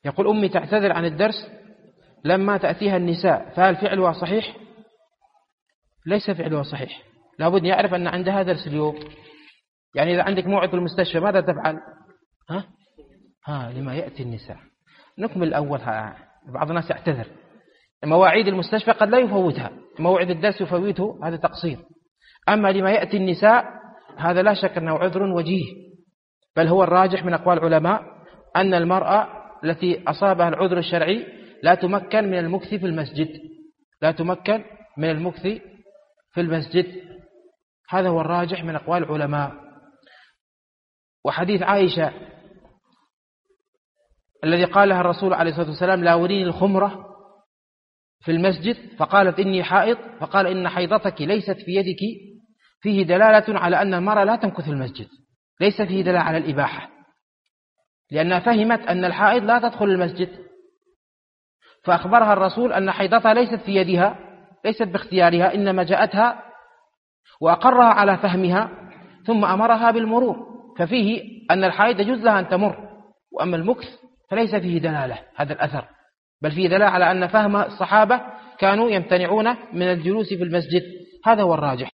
يقول أمي تعتذر عن الدرس لما تأتيها النساء، فهل فعلها صحيح؟ ليس فعلها صحيح، لابد يعرف أن عندها درس اليوم. يعني إذا عندك موعد في المستشفى ماذا تفعل؟ لما يأتي النساء. نكمل الأول. بعض الناس يعتذر، مواعيد المستشفى قد لا يفوتها، موعد الدرس يفوته، هذا تقصير. أما لما يأتي النساء هذا لا شك أنه عذر وجيه، بل هو الراجح من أقوال العلماء أن المرأة التي أصابها العذر الشرعي لا تمكن من المكث في المسجد، لا تمكن من المكث في المسجد، هذا هو الراجح من أقوال العلماء. وحديث عائشة الذي قالها الرسول عليه الصلاة والسلام: لا وريني الخمرة في المسجد، فقالت إني حائض، فقال إن حيضتك ليست في يدك، فيه دلالة على أن المرأة لا تمكث في المسجد، ليس فيه دلالة على الإباحة، لأنها فهمت أن الحائض لا تدخل المسجد، فأخبرها الرسول أن حيضتها ليست في يدها، ليست باختيارها، إنما جاءتها وأقرها على فهمها ثم أمرها بالمرور، ففيه أن الحائض يجوز لها أن تمر، وأما المكث فليس فيه دلالة هذا الأثر، بل فيه دلالة على أن فهم الصحابة كانوا يمتنعون من الجلوس في المسجد، هذا هو الراجح.